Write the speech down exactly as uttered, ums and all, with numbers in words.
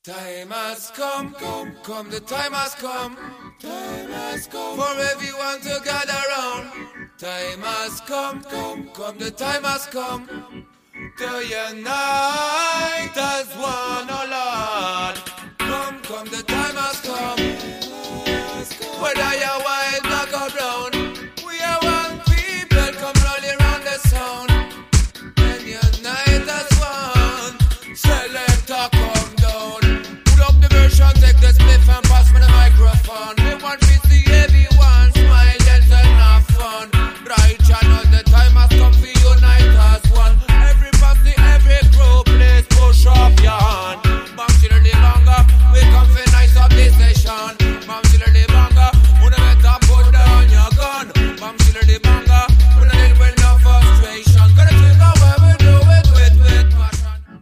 Time has come, come, come, the time has come. Time has come for everyone to gather round. Time has come, come, come, the time has come to unite as one. All